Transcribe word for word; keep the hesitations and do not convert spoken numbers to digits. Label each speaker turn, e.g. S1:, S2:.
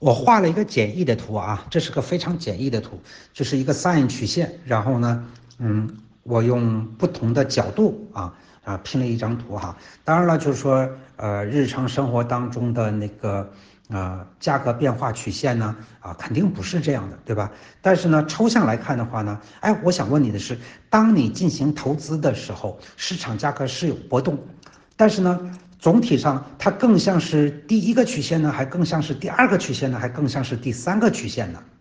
S1: 我画了一个简易的图啊，这是个非常简易的图，就是一个 sin 曲线，然后呢，嗯，我用不同的角度啊啊拼了一张图哈。当然了，就是说，呃，日常生活当中的那个呃价格变化曲线呢，啊，肯定不是这样的，对吧？但是呢，抽象来看的话呢，哎，我想问你的是，当你进行投资的时候，市场价格是有波动，但是呢，总体上它更像是第一个曲线呢，还更像是第二个曲线呢，还更像是第三个曲线呢？